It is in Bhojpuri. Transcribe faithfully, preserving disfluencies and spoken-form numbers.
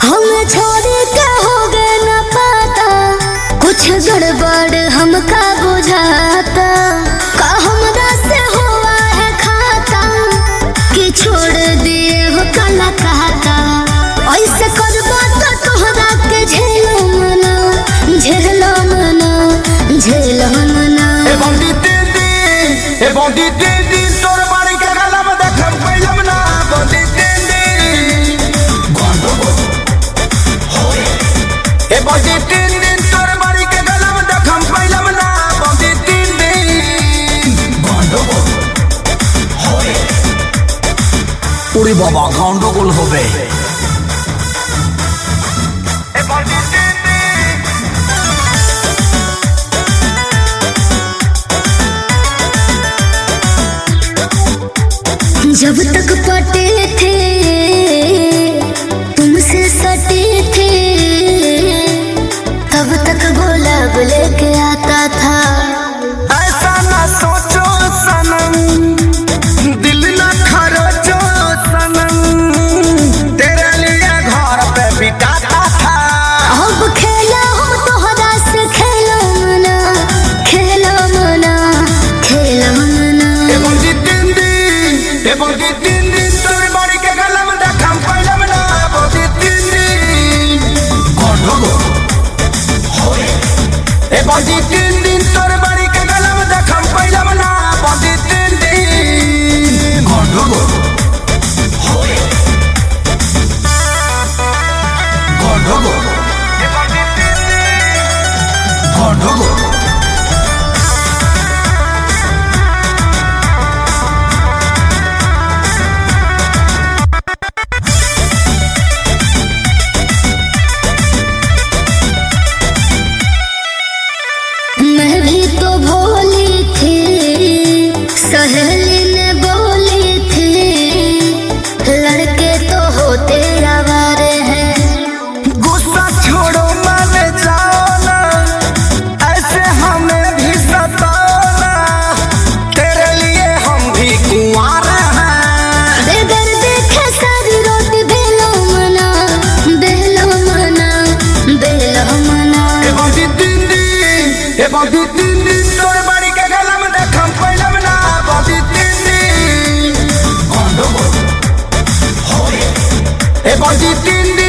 हम छोड़ के हो गए न पाता, कुछ गड़बड़ हमका बुझाता। का हमरा से हुआ है खाता कि छोड़ दिए हो काला कहता। ऐसे करबा तो तोहरा के झेलो मना, झेलो मना, झेलो मना। ए बंदी दीदी, ए बंदी दीदी, तोर बारी के गला में देखम पहिलम ना। बंदी दीदी, ए बंदी दीदी, तोर बारी के गला में देखम पहिलम ना। बंदी दीदी, उड़ी बाबा गंडगोल होबे। जब तक पटे थे तुमसे सटे थे, तब तक गुलाब लेके आता था। ऐसा ना सोचो सनम, दिल ना खरोचो सनम, तेरे लिए घर पे बिताता था। अब खेला हम तोहरा से खेलो मना, खेलो मना, खेलो मना। ए बंदी दीदी, ए बंदी दीदी, तोर बारी के गला में देखम पहिलम ना। बंदी दीदी, गंडगोल होए। ए बंदी दीदी, तोर बारी के गला में देखम पहिलम ना। बंदी दीदी, गंडगोल होए। गंडगोल, ए बंदी दीदी, गंडगोल। मैं भी तो भोली थी, सहेली ने बोली थी, लड़के तो होते आवारे हैं। गुस्सा छोड़ो मान जाओ ना, ऐसे हमें भी सताओ ना, तेरे लिए हम भी कुंवार हैं। बेदर्द देखे सारी रोटी बेलो मना, बेलो मना, बेलो मना। ए बंदी दीदी, ए बंदी दीदी, तोर बारी के गला में देखम पहिलम ना। बंदी दीदी, गंडगोल होए। ए बंदी दीदी,